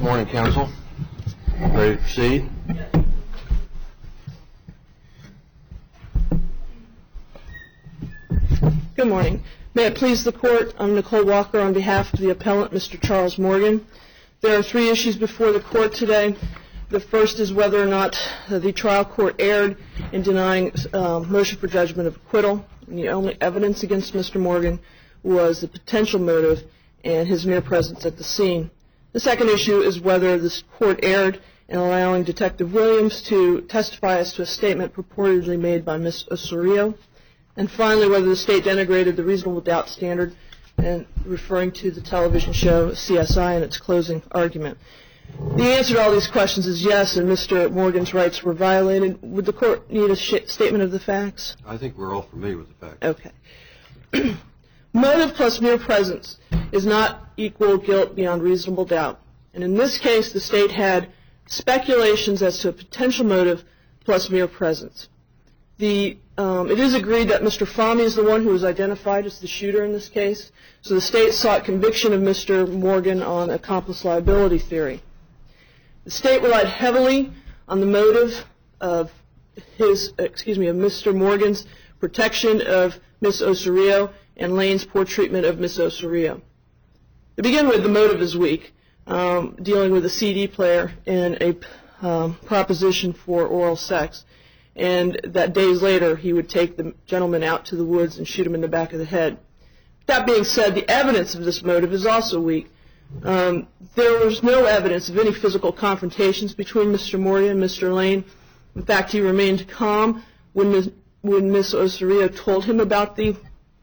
Good morning, counsel. Ready to proceed? Good morning. May it please the Court, I'm Nicole Walker on behalf of the appellant, Mr. Charles Morgan. There are three issues before the Court today. The first is whether or not the trial court erred in denying motion for judgment of acquittal. And the only evidence against Mr. Morgan was the potential motive and his mere presence at the scene. The second issue is whether this Court erred in allowing Detective Williams to testify as to a statement purportedly made by Ms. Osorio. And finally, whether the State denigrated the reasonable doubt standard, and referring to the television show CSI and its closing argument. The answer to all these questions is yes, and Mr. Morgan's rights were violated. Would the Court need a statement of the facts? I think we're all familiar with the facts. Okay. Motive plus mere presence is not equal guilt beyond reasonable doubt. And in this case, the State had speculations as to a potential motive plus mere presence. It is agreed that Mr. Fahmy is the one who was identified as the shooter in this case, so the State sought conviction of Mr. Morgan on accomplice liability theory. The State relied heavily on the motive of Mr. Morgan's protection of Ms. Osorio and Lane's poor treatment of Ms. Osorio. To begin with, the motive is weak, dealing with a CD player and a proposition for oral sex, and that days later he would take the gentleman out to the woods and shoot him in the back of the head. That being said, the evidence of this motive is also weak. There was no evidence of any physical confrontations between Mr. Morgan and Mr. Lane. In fact, he remained calm when Ms. Osorio told him about the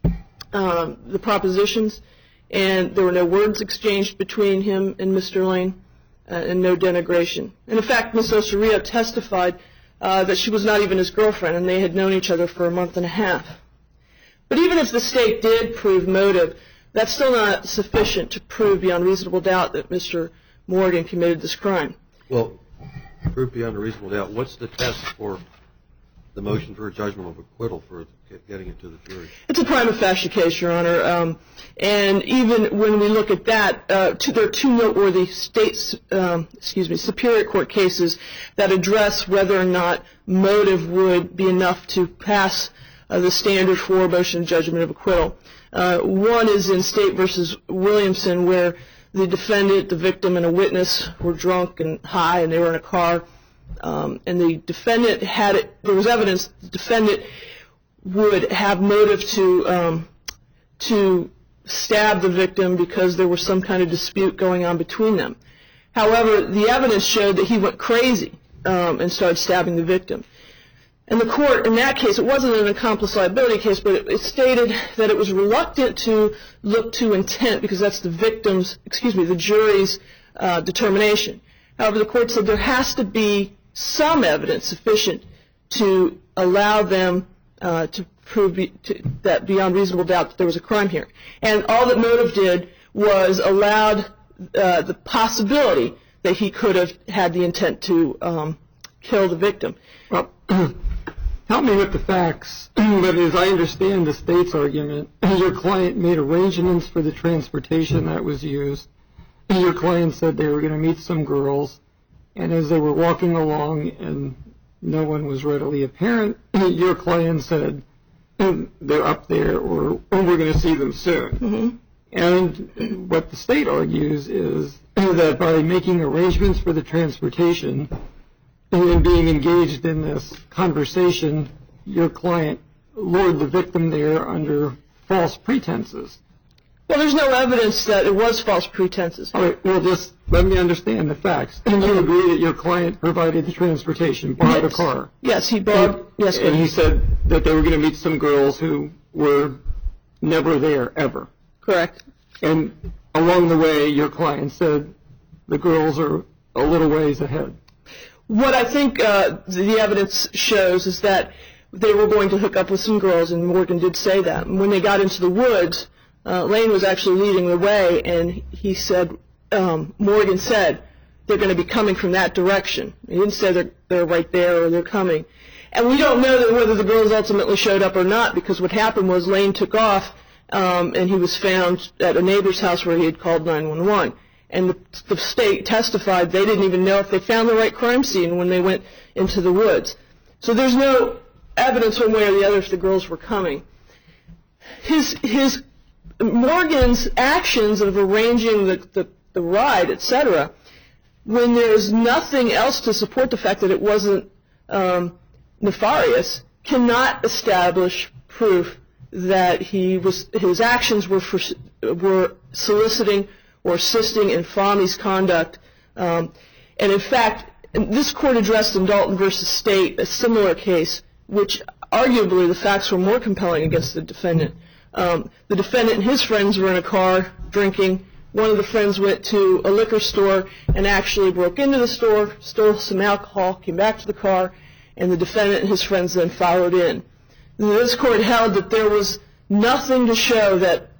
propositions, and there were no words exchanged between him and Mr. Lane, and no denigration. And in fact, Ms. Osorio testified that she was not even his girlfriend, and they had known each other for a month and a half. But even if the State did prove motive, that's still not sufficient to prove beyond reasonable doubt that Mr. Morgan committed this crime. Well, proof beyond a reasonable doubt, what's the test for the motion for a judgment of acquittal for getting it to the jury? It's a prima facie case, Your Honor. And even when we look at that, there are two noteworthy Superior Court cases that address whether or not motive would be enough to pass the standard for a motion of judgment of acquittal. One is in State v. Williamson, where the defendant, the victim, and a witness were drunk and high, and they were in a car. And the defendant there was evidence the defendant would have motive to stab the victim because there was some kind of dispute going on between them. However, the evidence showed that he went crazy and started stabbing the victim. And the court, in that case, it wasn't an accomplice liability case, but it stated that it was reluctant to look to intent because that's the jury's determination. However, the court said there has to be some evidence sufficient to allow them to prove that beyond reasonable doubt that there was a crime here. And all that motive did was allowed the possibility that he could have had the intent to kill the victim. Well, help me with the facts, but as I understand the State's argument, your client made arrangements for the transportation that was used. Your client said they were going to meet some girls, and as they were walking along and no one was readily apparent, your client said, they're up there, or we're going to see them soon. Mm-hmm. And what the State argues is that by making arrangements for the transportation and being engaged in this conversation, your client lured the victim there under false pretenses. Well, there's no evidence that it was false pretenses. All right, well, just let me understand the facts. And you agree that your client provided the transportation, borrowed a car? Yes, he borrowed. Yes, and he said that they were going to meet some girls who were never there, ever. Correct. And along the way, your client said the girls are a little ways ahead. What I think the evidence shows is that they were going to hook up with some girls, and Morgan did say that. And when they got into the woods, Lane was actually leading the way, and he said, Morgan said, they're going to be coming from that direction. He didn't say they're right there or they're coming. And we don't know whether the girls ultimately showed up or not, because what happened was Lane took off, and he was found at a neighbor's house where he had called 911. and the state testified they didn't even know if they found the right crime scene when they went into the woods. So there's no evidence one way or the other if the girls were coming. Morgan's actions of arranging the ride, etc., when there's nothing else to support the fact that it wasn't nefarious, cannot establish proof that his actions were soliciting or assisting in Fahmy's conduct. And in fact, this court addressed in Dalton v. State a similar case, which arguably the facts were more compelling against the defendant. The defendant and his friends were in a car drinking. One of the friends went to a liquor store and actually broke into the store, stole some alcohol, came back to the car, and the defendant and his friends then followed in. This court held that there was nothing to show that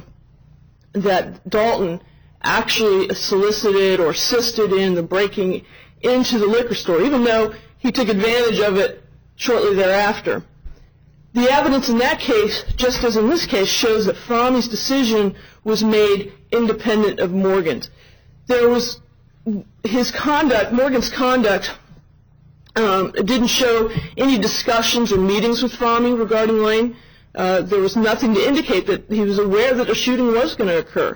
Dalton actually solicited or assisted in the breaking into the liquor store, even though he took advantage of it shortly thereafter. The evidence in that case, just as in this case, shows that Fahmy's decision was made independent of Morgan's. Morgan's conduct didn't show any discussions or meetings with Fahmy regarding Lane. There was nothing to indicate that he was aware that a shooting was going to occur.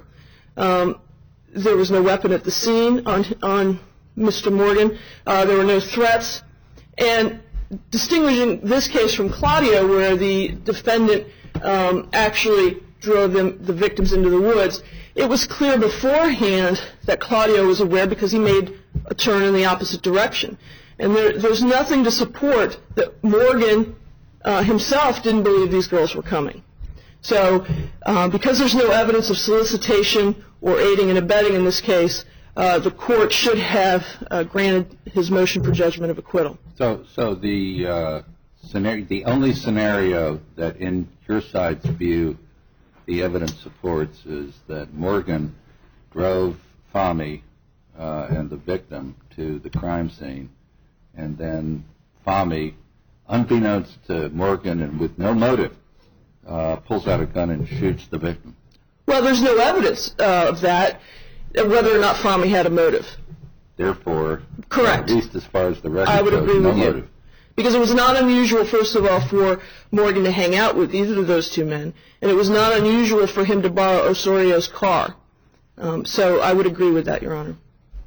There was no weapon at the scene on Mr. Morgan. There were no threats. And distinguishing this case from Claudio, where the defendant actually drove the victims into the woods, it was clear beforehand that Claudio was aware because he made a turn in the opposite direction. And there's nothing to support that Morgan himself didn't believe these girls were coming. So because there's no evidence of solicitation or aiding and abetting in this case, the court should have granted his motion for judgment of acquittal. So the only scenario that in your side's view the evidence supports is that Morgan drove Fahmy and the victim to the crime scene, and then Fahmy, unbeknownst to Morgan and with no motive, pulls out a gun and shoots the victim. Well, there's no evidence of that, whether or not Fahmy had a motive. Therefore, correct. At least as far as the record I would shows, agree no with motive. You. Because it was not unusual, first of all, for Morgan to hang out with either of those two men, and it was not unusual for him to borrow Osorio's car. So I would agree with that, Your Honor.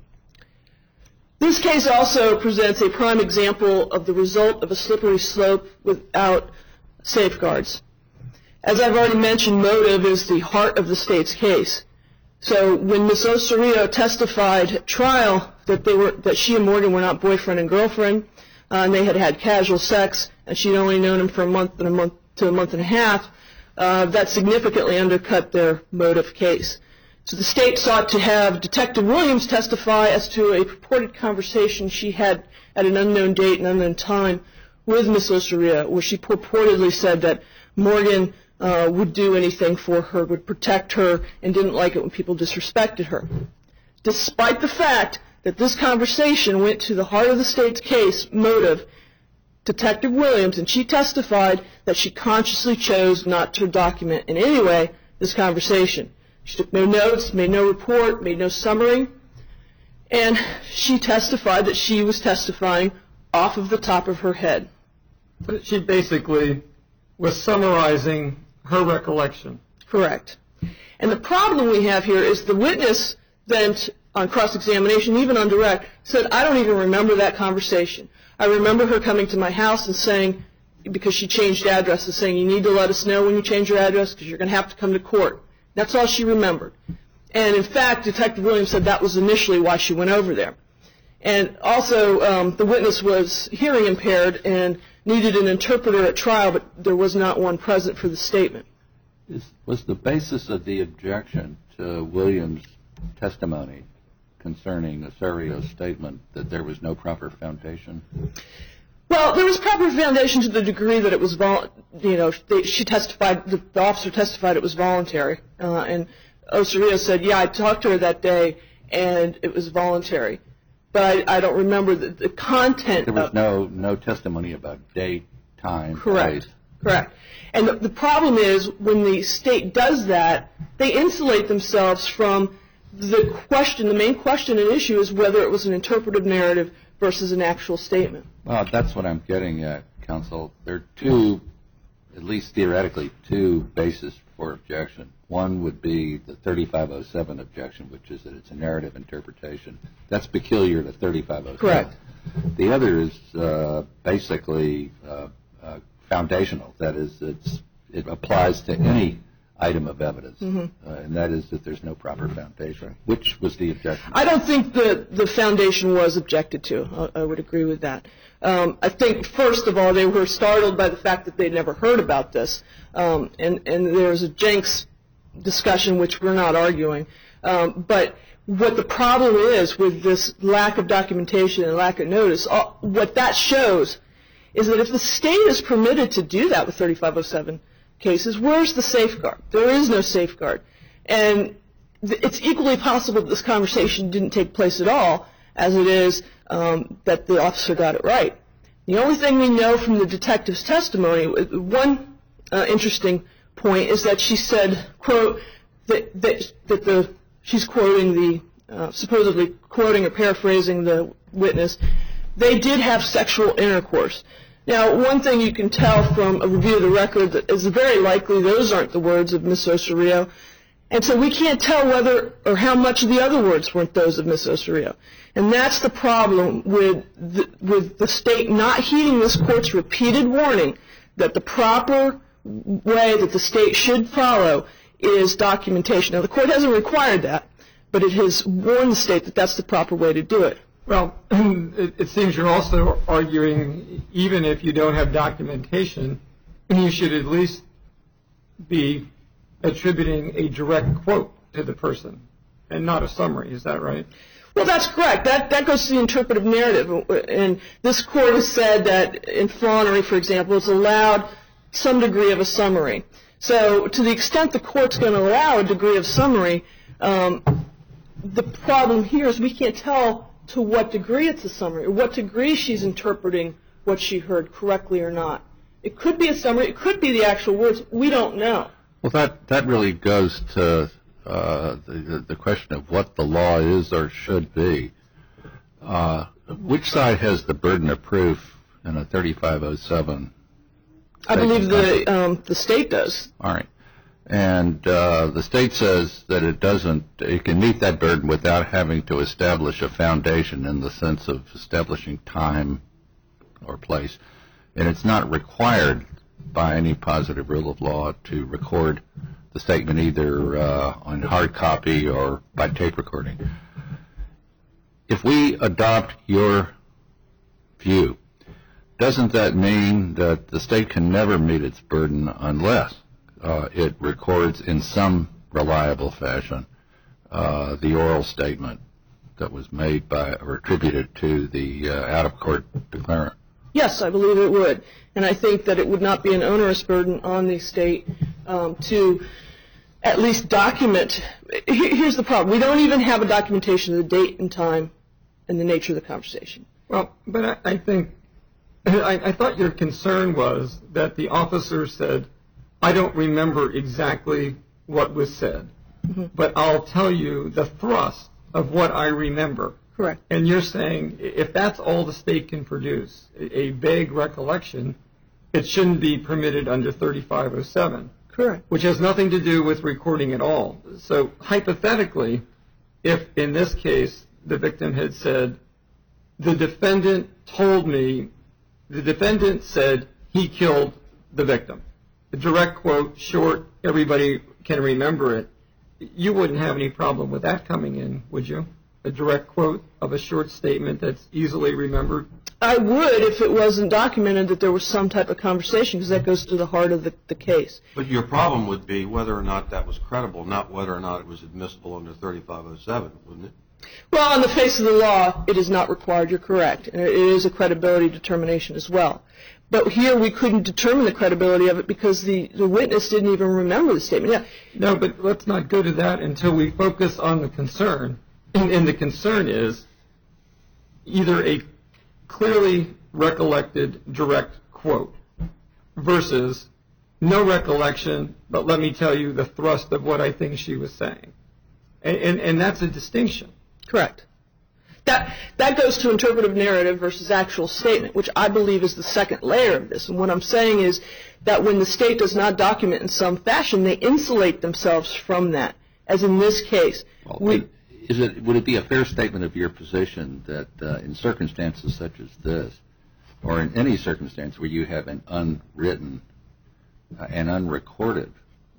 This case also presents a prime example of the result of a slippery slope without safeguards. As I've already mentioned, motive is the heart of the state's case. So when Ms. Osorio testified at trial that she and Morgan were not boyfriend and girlfriend, and they had had casual sex, and she'd only known him for a month to a month and a half, that significantly undercut their motive case. So the state sought to have Detective Williams testify as to a purported conversation she had at an unknown date and unknown time with Ms. Osorio, where she purportedly said that Morgan would do anything for her, would protect her, and didn't like it when people disrespected her. Despite the fact that this conversation went to the heart of the state's case, motive, Detective Williams, and she testified that she consciously chose not to document in any way this conversation. She took no notes, made no report, made no summary, and she testified that she was testifying off of the top of her head. She basically was summarizing her recollection. Correct. And the problem we have here is the witness then, on cross-examination, even on direct, said, I don't even remember that conversation. I remember her coming to my house and saying, because she changed addresses, saying, you need to let us know when you change your address because you're going to have to come to court. That's all she remembered. And, in fact, Detective Williams said that was initially why she went over there. And also, the witness was hearing impaired and needed an interpreter at trial, but there was not one present for the statement. Was the basis of the objection to Williams' testimony concerning Osorio's statement that there was no proper foundation? Well, there was proper foundation to the degree that it was, she testified, the officer testified it was voluntary. And Osorio said, yeah, I talked to her that day, and it was voluntary. But I don't remember the content. There was no testimony about date, time, correct, place. Correct. And the problem is when the state does that, they insulate themselves from the main question and issue is whether it was an interpretive narrative versus an actual statement. Well, that's what I'm getting at, counsel. There are two, at least theoretically, two bases for objection. One would be the 3507 objection, which is that it's a narrative interpretation. That's peculiar to 3507. Correct. The other is basically foundational. That is, it applies to any item of evidence, and that is that there's no proper foundation. Which was the objection? I don't think the foundation was objected to. I would agree with that. I think, first of all, they were startled by the fact that they'd never heard about this, and there was a Jenks discussion, which we're not arguing. But what the problem is with this lack of documentation and lack of notice, what that shows is that if the state is permitted to do that with 3507 cases, where's the safeguard? There is no safeguard. And it's equally possible that this conversation didn't take place at all, as it is that the officer got it right. The only thing we know from the detective's testimony, one interesting point, is that she said, quote, that she's quoting supposedly quoting or paraphrasing the witness, they did have sexual intercourse. Now, one thing you can tell from a review of the record is very likely those aren't the words of Ms. Osorio. And so we can't tell whether or how much of the other words weren't those of Ms. Osorio. And that's the problem with the state not heeding this court's repeated warning that the proper way that the state should follow is documentation. Now, the court hasn't required that, but it has warned the state that that's the proper way to do it. Well, it seems you're also arguing even if you don't have documentation, you should at least be attributing a direct quote to the person and not a summary. Is that right? Well, that's correct. That goes to the interpretive narrative. And this court has said that in Flannery, for example, it's allowed some degree of a summary. So to the extent the court's going to allow a degree of summary, the problem here is we can't tell to what degree it's a summary or what degree she's interpreting what she heard correctly or not. It could be a summary. It could be the actual words. We don't know. Well, that really goes to the question of what the law is or should be. Which side has the burden of proof in a 3507? I believe the state does. All right. And the state says that it can meet that burden without having to establish a foundation in the sense of establishing time or place. And it's not required by any positive rule of law to record the statement either on hard copy or by tape recording. If we adopt your view, doesn't that mean that the state can never meet its burden unless it records in some reliable fashion the oral statement that was made by or attributed to the out-of-court declarant? Yes, I believe it would. And I think that it would not be an onerous burden on the state to at least document. Here's the problem. We don't even have a documentation of the date and time and the nature of the conversation. Well, but I think I thought your concern was that the officer said, I don't remember exactly what was said, but I'll tell you the thrust of what I remember. Correct. And you're saying if that's all the state can produce, a vague recollection, it shouldn't be permitted under 3507. Correct. Which has nothing to do with recording at all. So hypothetically, if in this case the victim had said, the defendant told me, the defendant said he killed the victim. A direct quote, short, everybody can remember it. You wouldn't have any problem with that coming in, would you? A direct quote of a short statement that's easily remembered? I would if it wasn't documented that there was some type of conversation, because that goes to the heart of the case. But your problem would be whether or not that was credible, not whether or not it was admissible under 3507, wouldn't it? Well, on the face of the law, it is not required. You're correct. And it is a credibility determination as well. But here we couldn't determine the credibility of it because the witness didn't even remember the statement. Yeah. No, but let's not go to that until we focus on the concern. And the concern is either a clearly recollected direct quote versus no recollection, but let me tell you the thrust of what I think she was saying. And that's a distinction. Correct. That goes to interpretive narrative versus actual statement, which I believe is the second layer of this. And what I'm saying is that when the state does not document in some fashion, they insulate themselves from that, as in this case. Well, would it be a fair statement of your position that in circumstances such as this, or in any circumstance where you have an unwritten and unrecorded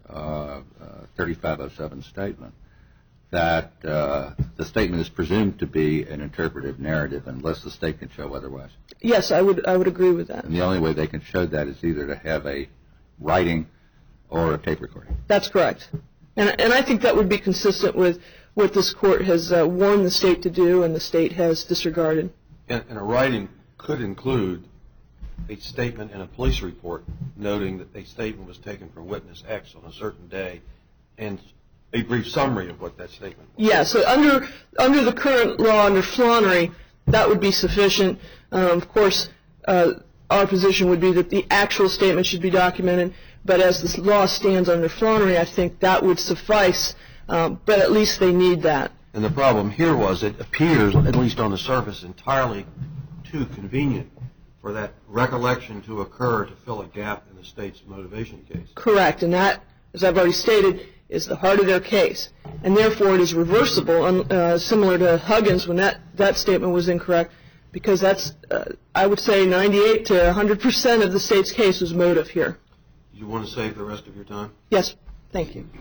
3507 statement, that the statement is presumed to be an interpretive narrative unless the state can show otherwise? Yes, I would agree with that. And the only way they can show that is either to have a writing or a tape recording. That's correct. And I think that would be consistent with what this court has warned the state to do and the state has disregarded. And a writing could include a statement in a police report noting that a statement was taken from witness X on a certain day, and a brief summary of what that statement was. Yeah, so under the current law, under Flonnery, that would be sufficient. Of course, our position would be that the actual statement should be documented, but as this law stands under Flonnery, I think that would suffice, but at least they need that. And the problem here was it appears, at least on the surface, entirely too convenient for that recollection to occur to fill a gap in the state's motivation case. Correct, and that, as I've already stated, is the heart of their case. And therefore, it is reversible, similar to Huggins when that statement was incorrect, because that's, I would say, 98 to 100% of the state's case was motive here. Do you want to save the rest of your time? Yes, thank you.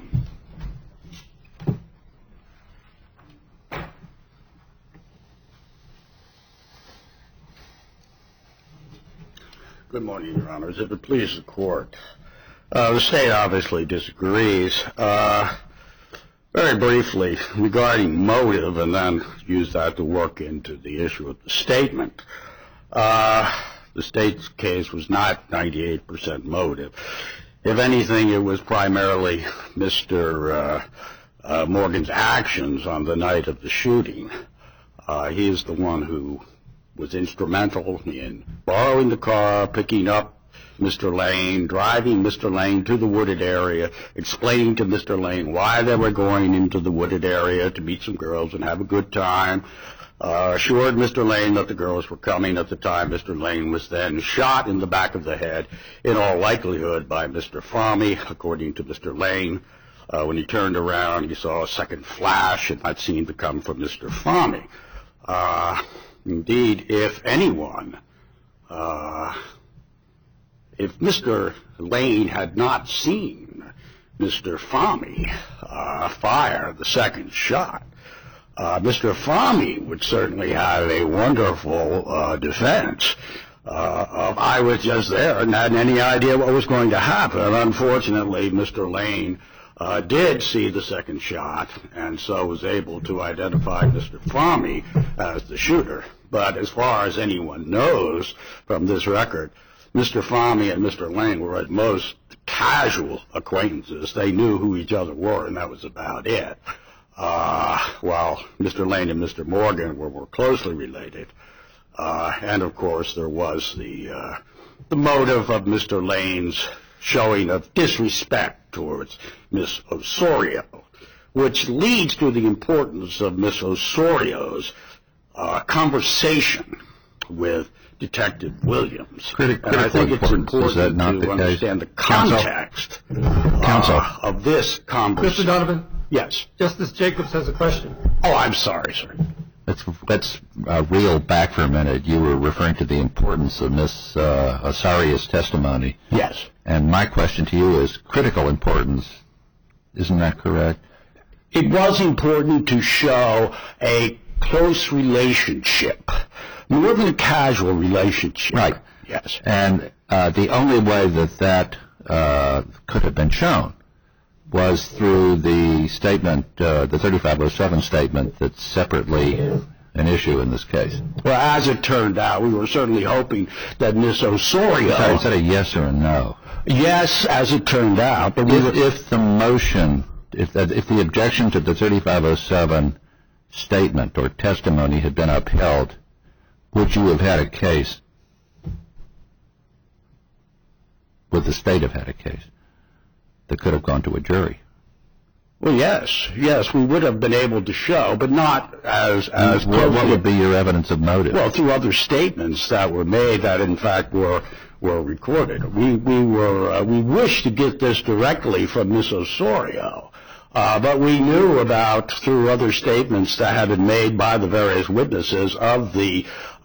Good morning, Your Honors. If it pleases the Court, the State obviously disagrees. Very briefly, regarding motive, and then use that to work into the issue of the statement, the State's case was not 98% motive. If anything, it was primarily Mr. Morgan's actions on the night of the shooting. He is the one who was instrumental in borrowing the car, picking up Mr. Lane, driving Mr. Lane to the wooded area, explaining to Mr. Lane why they were going into the wooded area to meet some girls and have a good time, assured Mr. Lane that the girls were coming at the time. Mr. Lane was then shot in the back of the head, in all likelihood by Mr. Fahmy, according to Mr. Lane. When he turned around, he saw a second flash, and that seemed to come from Mr. Fahmy. Indeed, if anyone, if Mr. Lane had not seen Mr. Fahmy fire the second shot, Mr. Fahmy would certainly have a wonderful defense of I was just there and hadn't any idea what was going to happen. Unfortunately, Mr. Lane did see the second shot, and so was able to identify Mr. Fahmy as the shooter. But as far as anyone knows from this record, Mr. Fahmy and Mr. Lane were at most casual acquaintances. They knew who each other were, and that was about it. While Mr. Lane and Mr. Morgan were more closely related. And, of course, there was the motive of Mr. Lane's showing of disrespect towards Miss Osorio, which leads to the importance of Miss Osorio's conversation with Detective Williams. And I think it's important to understand the context of this conversation. Mr. Donovan? Yes. Justice Jacobs has a question. Oh, I'm sorry, sir. Let's reel back for a minute. You were referring to the importance of Miss Osorio's testimony. Yes. And my question to you is critical importance. Isn't that correct? It was important to show a close relationship, more than a casual relationship. Right. Yes. And the only way that could have been shown was through the statement, the 3507 statement, that's separately an issue in this case. Well, as it turned out, we were certainly hoping that Miss Osorio... Sorry, is that a yes or a no? Yes, as it turned out. But if the motion, if the objection to the 3507 statement or testimony had been upheld, would you have had a case? Would the state have had a case that could have gone to a jury? Well, yes, we would have been able to show, but not as What would be your evidence of motive? Well, through other statements that were made that, in fact, were recorded. We wished to get this directly from Ms. Osorio, but we knew about, through other statements that had been made by the various witnesses of the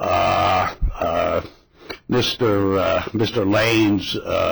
Mr. Lane's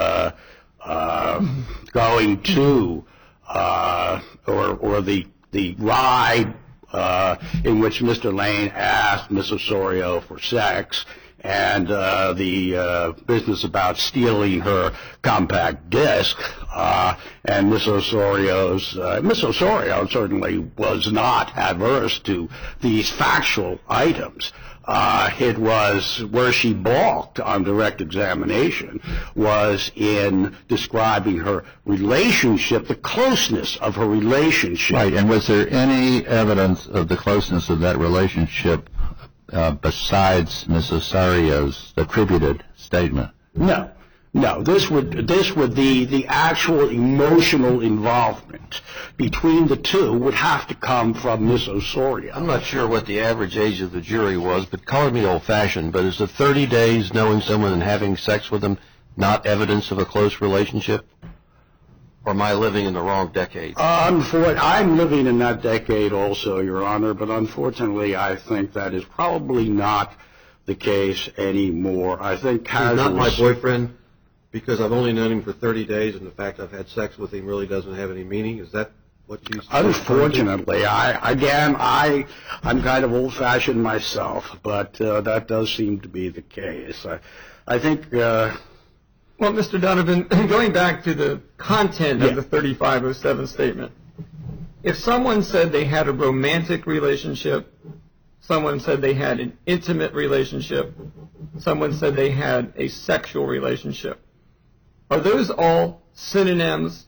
going to or the ride in which Mr. Lane asked Ms. Osorio for sex, and the business about stealing her compact disc, and Ms. Osorio certainly was not adverse to these factual items. It was where she balked on direct examination was in describing her relationship, the closeness of her relationship. Right, and was there any evidence of the closeness of that relationship besides Ms. Osorio's attributed statement? No. This would the actual emotional involvement between the two would have to come from Ms. Osorio. I'm not sure what the average age of the jury was, but call me old-fashioned, but is the 30 days knowing someone and having sex with them not evidence of a close relationship? Or am I living in the wrong decade? I'm living in that decade also, Your Honor, but unfortunately I think that is probably not the case anymore. I think He's not my boyfriend because I've only known him for 30 days and the fact I've had sex with him really doesn't have any meaning? Is that what you say? Unfortunately, I'm kind of old-fashioned myself, but that does seem to be the case. I think... Well, Mr. Donovan, going back to the content of the 3507 statement, if someone said they had a romantic relationship, someone said they had an intimate relationship, someone said they had a sexual relationship, are those all synonyms?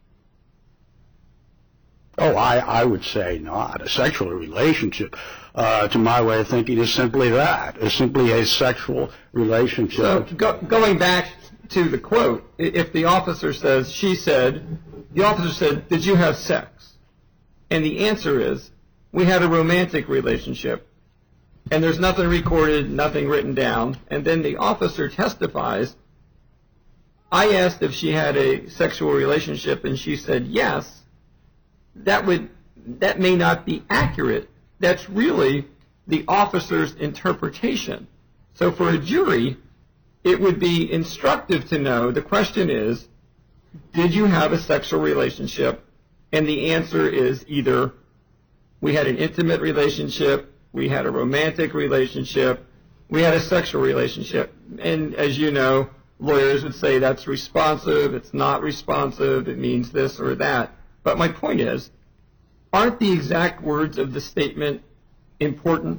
Oh, I would say not. A sexual relationship, to my way of thinking, is simply that. It's simply a sexual relationship. So going back to the quote, if the officer says, the officer said, did you have sex? And the answer is, we had a romantic relationship, and there's nothing recorded, nothing written down, and then the officer testifies, I asked if she had a sexual relationship, and she said yes, that may not be accurate. That's really the officer's interpretation. So for a jury, it would be instructive to know, the question is, did you have a sexual relationship? And the answer is either we had an intimate relationship, we had a romantic relationship, we had a sexual relationship. And as you know, lawyers would say that's responsive, it's not responsive, it means this or that. But my point is, aren't the exact words of the statement important?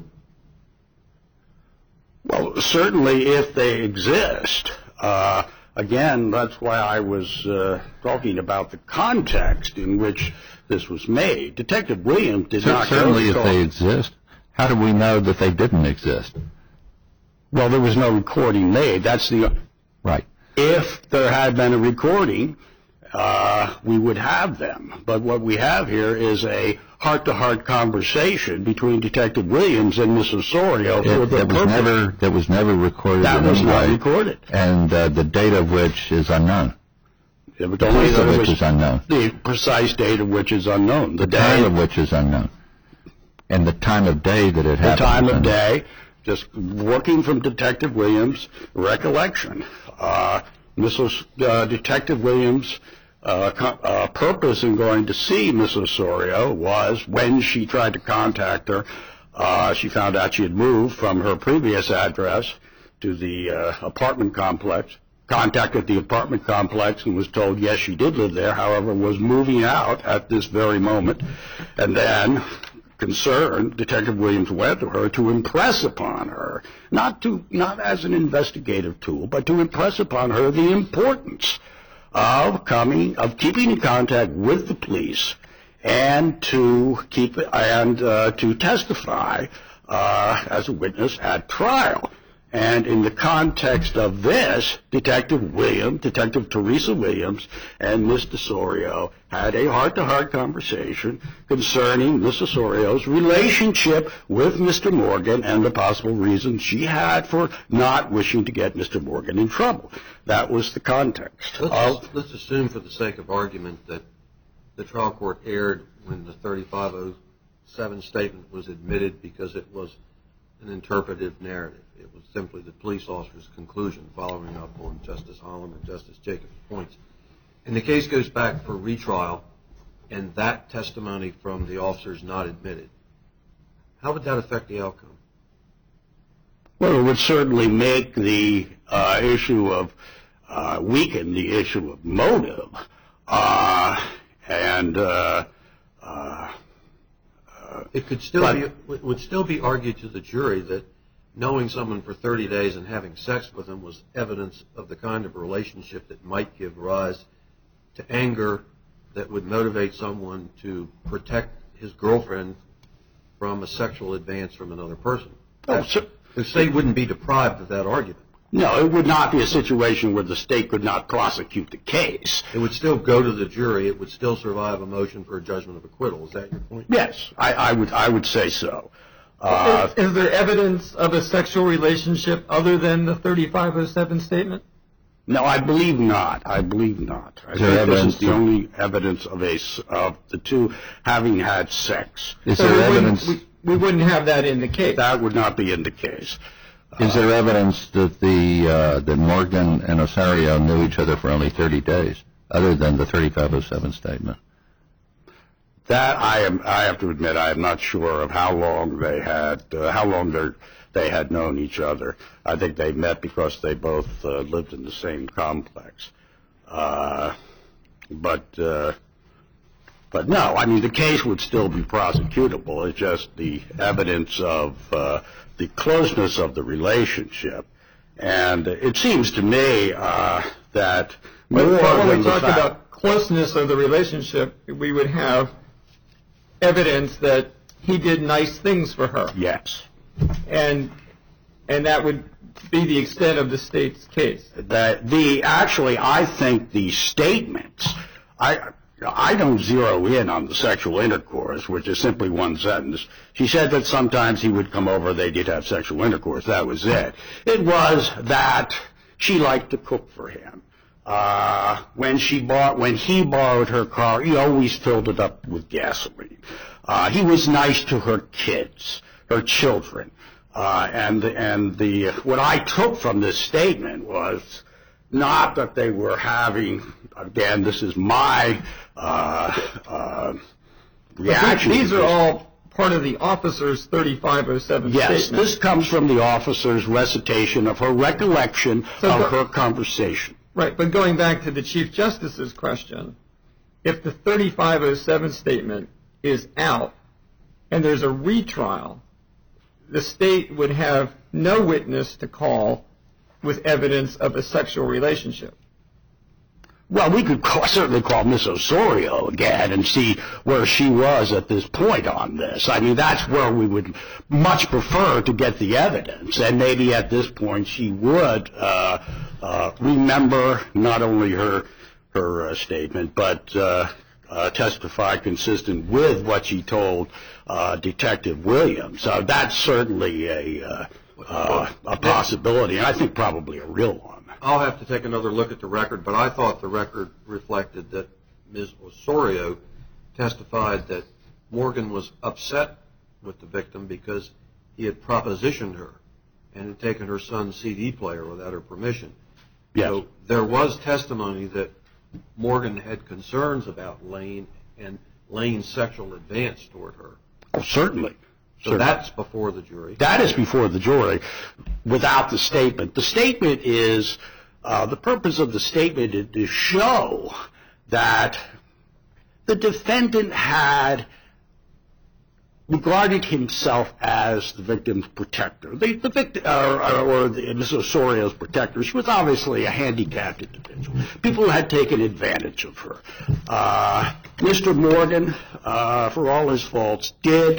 Well, certainly if they exist. Again, that's why I was talking about the context in which this was made. Detective Williams did not... Certainly if they exist. How do we know that they didn't exist? Well, there was no recording made. That's the... Right. If there had been a recording, we would have them. But what we have here is a heart-to-heart conversation between Detective Williams and Ms. Osorio. That was never recorded. That was not recorded. And the date of which is unknown. The place of which is unknown. The precise date of which is unknown. The time of which is unknown. And the time of day that it happened. The time of day, just working from Detective Williams' recollection. Detective Williams' purpose in going to see Ms. Osorio was when she tried to contact her, she found out she had moved from her previous address to the apartment complex, contacted the apartment complex and was told, yes, she did live there, however, was moving out at this very moment. And then, concerned, Detective Williams went to her to impress upon her, not as an investigative tool, but to impress upon her the importance of keeping in contact with the police and to testify as a witness at trial. And in the context of this, Detective Teresa Williams, and Ms. Osorio had a heart-to-heart conversation concerning Ms. Osorio's relationship with Mr. Morgan and the possible reasons she had for not wishing to get Mr. Morgan in trouble. That was the context. Let's assume for the sake of argument that the trial court erred when the 3507 statement was admitted because it was an interpretive narrative. It was simply the police officer's conclusion following up on Justice Holland and Justice Jacobs' points. And the case goes back for retrial, and that testimony from the officer is not admitted. How would that affect the outcome? Well, it would certainly make the issue of, weaken the issue of motive, It would still be argued to the jury that knowing someone for 30 days and having sex with them was evidence of the kind of relationship that might give rise to anger that would motivate someone to protect his girlfriend from a sexual advance from another person. The state wouldn't be deprived of that argument. No, it would not be a situation where the state could not prosecute the case. It would still go to the jury. It would still survive a motion for a judgment of acquittal. Is that your point? Yes, I would say so. Is there evidence of a sexual relationship other than the 3507 statement? No, I believe not. I think this is the only evidence of the two having had sex. Is there evidence? We wouldn't have that in the case. That would not be in the case. Is there evidence that that Morgan and Osorio knew each other for only 30 days, other than the 3507 statement? That I have to admit, I am not sure of how long they had known each other. I think they met because they both lived in the same complex. But no, I mean, the case would still be prosecutable. It's just the evidence of the closeness of the relationship. And it seems to me that more when we talk about closeness of the relationship, we would have evidence that he did nice things for her. Yes. And that would be the extent of the state's case. Actually, I think the statements, I don't zero in on the sexual intercourse, which is simply one sentence. She said that sometimes he would come over, they did have sexual intercourse. That was it. It was that she liked to cook for him. When he borrowed her car, he always filled it up with gasoline. He was nice to her kids, her children. What I took from this statement was not that they were having, again, this is my reaction. These are all part of the officer's 3507 statement. Yes, this comes from the officer's recitation of her recollection of her conversation. Right, but going back to the Chief Justice's question, if the 3507 statement is out and there's a retrial, the state would have no witness to call with evidence of a sexual relationship. Well, we could certainly call Miss Osorio again and see where she was at this point on this. I mean, that's where we would much prefer to get the evidence. And maybe at this point she would remember not only her statement, but testify consistent with what she told Detective Williams. So that's certainly a possibility, and I think probably a real one. I'll have to take another look at the record, but I thought the record reflected that Ms. Osorio testified that Morgan was upset with the victim because he had propositioned her and had taken her son's CD player without her permission. Yes. So there was testimony that Morgan had concerns about Lane and Lane's sexual advance toward her. Oh, certainly. So that's before the jury. That is before the jury without the statement. The statement is, the purpose of the statement is to show that the defendant had regarded himself as the victim's protector. The victim, or Ms. Osorio's protector. She was obviously a handicapped individual. People had taken advantage of her. Mr. Morgan, for all his faults, did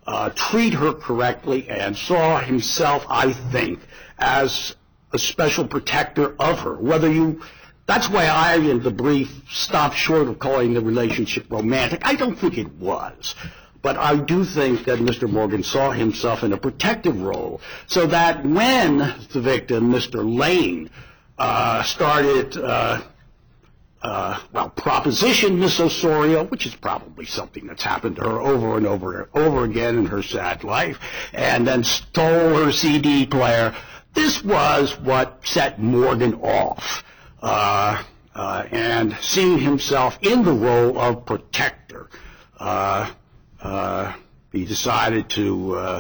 treat her correctly and saw himself, I think, as a special protector of her. That's why I, in the brief, stopped short of calling the relationship romantic. I don't think it was. But I do think that Mr. Morgan saw himself in a protective role, so that when the victim, Mr. Lane, started, propositioned Miss Osorio, which is probably something that's happened to her over and over again in her sad life, and then stole her CD player, this was what set Morgan off. And seeing himself in the role of protector, he decided to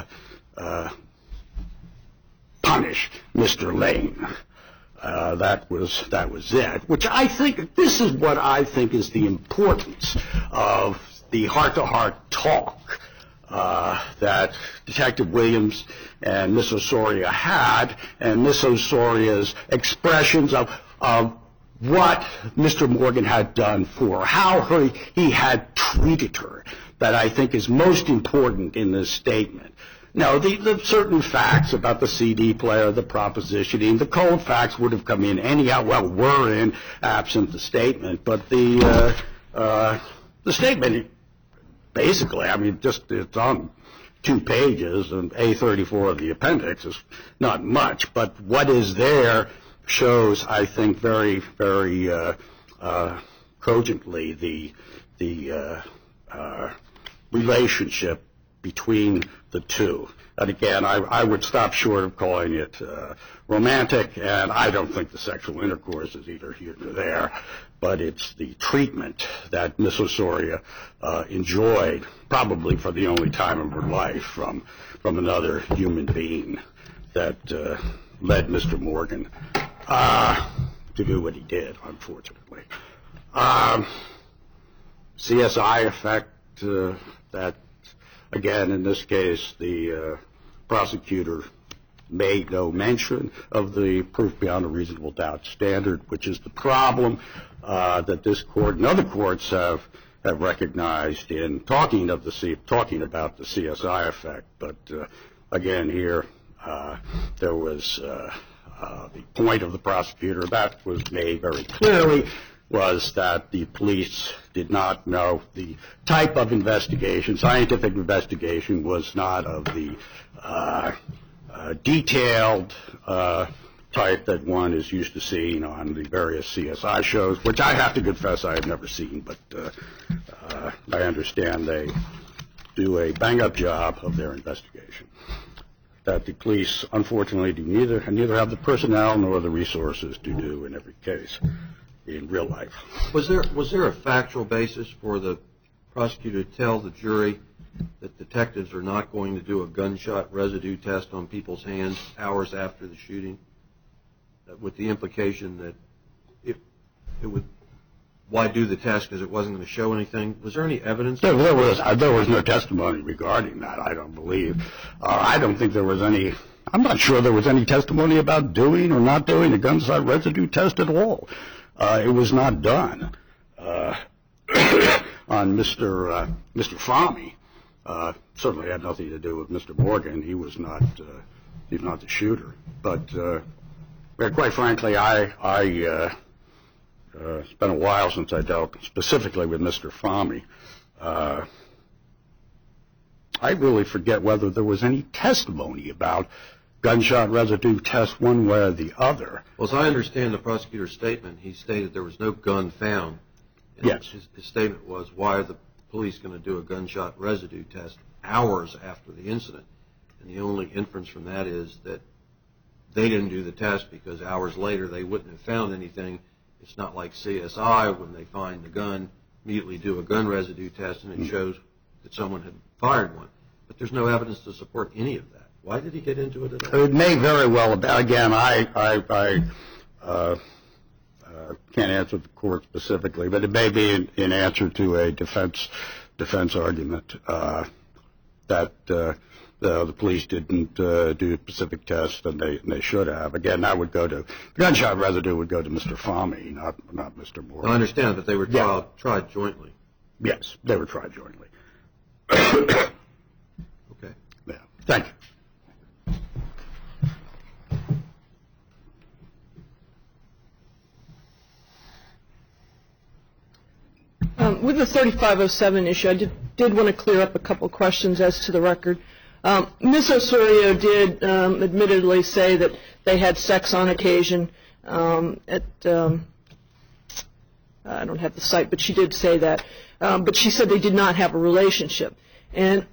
punish Mr. Lane. That was it. Which I think, this is what I think is the importance of the heart-to-heart talk that Detective Williams and Miss Osorio had, and Miss Osorio's expressions of what Mr. Morgan had done for her, how he had treated her, that I think is most important in this statement. Now, the certain facts about the CD player, the propositioning, the cold facts would have come in anyhow, were in, absent the statement, but the statement, basically, I mean, it's on 2 pages, and A34 of the appendix is not much, but what is there shows, I think, very, very cogently the relationship between the two. And again, I would stop short of calling it romantic, and I don't think the sexual intercourse is either here nor there, but it's the treatment that Miss Osorio enjoyed, probably for the only time of her life, from another human being that led Mr. Morgan to do what he did, unfortunately. CSI effect, that, again, in this case, the prosecutor made no mention of the proof beyond a reasonable doubt standard, which is the problem that this court and other courts have recognized in talking about the CSI effect. But again, here there was the point of the prosecutor that was made very clearly was that the police did not know the type of investigation. Scientific investigation was not of the detailed type that one is used to seeing on the various CSI shows, which I have to confess I have never seen, but I understand they do a bang-up job of their investigation. That the police, unfortunately, do neither have the personnel nor the resources to do in every case in real life. Was there a factual basis for the prosecutor to tell the jury that detectives are not going to do a gunshot residue test on people's hands hours after the shooting, with the implication that it would, why do the test because it wasn't going to show anything? Was there any evidence? There was no testimony regarding that, I don't believe. I don't think there was any. I'm not sure there was any testimony about doing or not doing a gunshot residue test at all. It was not done on Mr. Fahmy. Certainly had nothing to do with Mr. Morgan. He was not the shooter. But quite frankly, it's been a while since I dealt specifically with Mr. Fahmy. I really forget whether there was any testimony about gunshot residue test one way or the other. Well, as I understand the prosecutor's statement, he stated there was no gun found. And yes. His statement was, why are the police going to do a gunshot residue test hours after the incident? And the only inference from that is that they didn't do the test because hours later they wouldn't have found anything. It's not like CSI when they find the gun, immediately do a gun residue test, and it shows that someone had fired one. But there's no evidence to support any of that. Why did he get into it at all? It may very well. Again, I can't answer the court specifically, but it may be in answer to a defense argument that the police didn't do a specific test, and they should have. Again, that would go to gunshot residue would go to Mr. Fahmy, not Mr. Morgan. I understand, but they were tried jointly. Yes, they were tried jointly. Okay. Thank you. With the 3507 issue, I did want to clear up a couple questions as to the record. Ms. Osorio did admittedly say that they had sex on occasion I don't have the site, but she did say that. But she said they did not have a relationship. And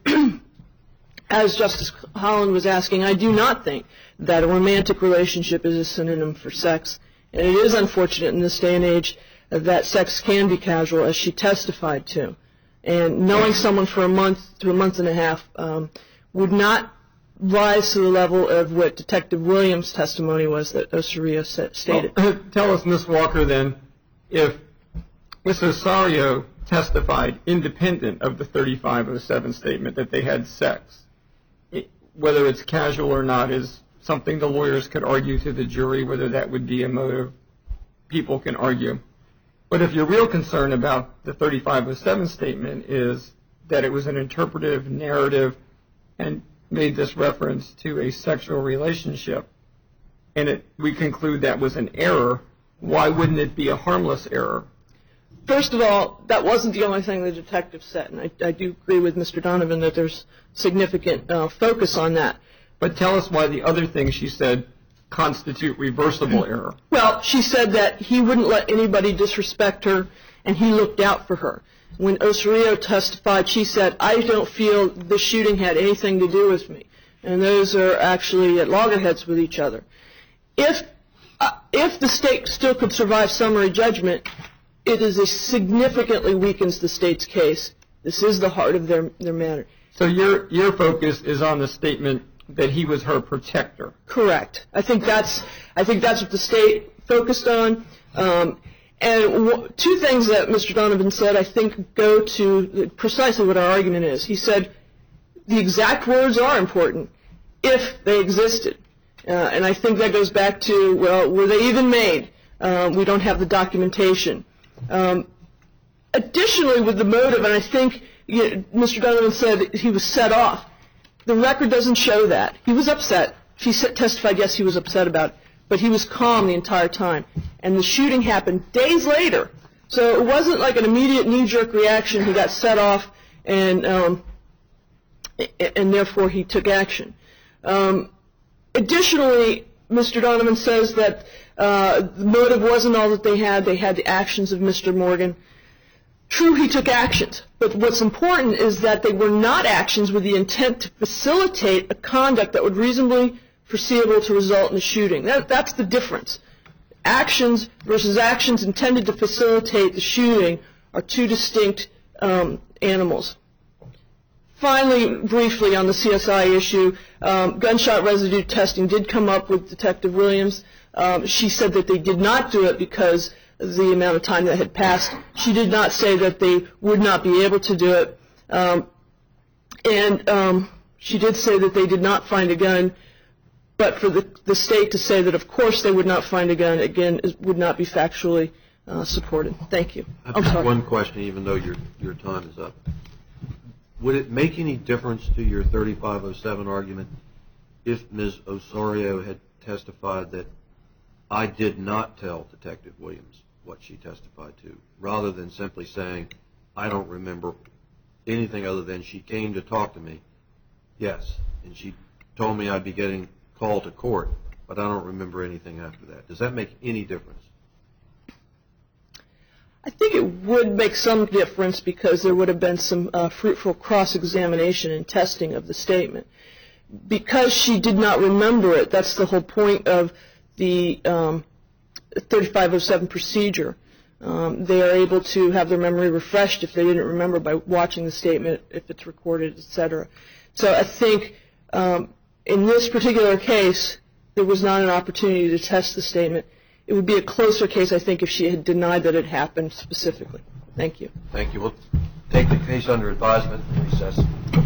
as Justice Holland was asking, I do not think that a romantic relationship is a synonym for sex. And it is unfortunate in this day and age that sex can be casual, as she testified to. And knowing someone for a month to a month and a half would not rise to the level of what Detective Williams' testimony was that Osorio stated. Well, tell us, Ms. Walker, then, if Ms. Osorio testified independent of the 3507 statement that they had sex, whether it's casual or not is something the lawyers could argue to the jury, whether that would be a motive. People can argue. But if your real concern about the 3507 statement is that it was an interpretive narrative and made this reference to a sexual relationship, and we conclude that was an error, why wouldn't it be a harmless error? First of all, that wasn't the only thing the detective said, and I do agree with Mr. Donovan that there's significant focus on that. But tell us why the other things she said constitute reversible error. Well, she said that he wouldn't let anybody disrespect her, and he looked out for her. When Osorio testified, she said, I don't feel the shooting had anything to do with me. And those are actually at loggerheads with each other. If the state still could survive summary judgment, it significantly weakens the state's case. This is the heart of their matter. So your focus is on the statement that he was her protector. Correct. I think that's what the state focused on. And two things that Mr. Donovan said, I think, go to precisely what our argument is. He said the exact words are important if they existed. And I think that goes back to, well, were they even made? We don't have the documentation. Additionally, with the motive, and I think Mr. Donovan said he was set off. The record doesn't show that. He was upset. She testified, yes, he was upset about it, but he was calm the entire time. And the shooting happened days later. So it wasn't like an immediate knee-jerk reaction. He got set off, and therefore he took action. Additionally, Mr. Donovan says that the motive wasn't all that they had. They had the actions of Mr. Morgan. True, he took actions, but what's important is that they were not actions with the intent to facilitate a conduct that would reasonably foreseeable to result in a shooting. That's the difference. Actions versus actions intended to facilitate the shooting are two distinct animals. Finally, briefly on the CSI issue, gunshot residue testing did come up with Detective Williams. She said that they did not do it because of the amount of time that had passed. She did not say that they would not be able to do it. And she did say that they did not find a gun, but for the state to say that, of course, they would not find a gun, again, would not be factually supported. Thank you. I have one question, even though your time is up. Would it make any difference to your 3507 argument if Ms. Osorio had testified that I did not tell Detective Williams what she testified to, rather than simply saying, I don't remember anything other than she came to talk to me, yes, and she told me I'd be getting called to court, but I don't remember anything after that. Does that make any difference? I think it would make some difference because there would have been some fruitful cross-examination and testing of the statement. Because she did not remember it, that's the whole point of the 3507 procedure. They are able to have their memory refreshed if they didn't remember by watching the statement, if it's recorded, etc. So I think in this particular case, there was not an opportunity to test the statement. It would be a closer case, I think, if she had denied that it happened specifically. Thank you. Thank you. We'll take the case under advisement and recess.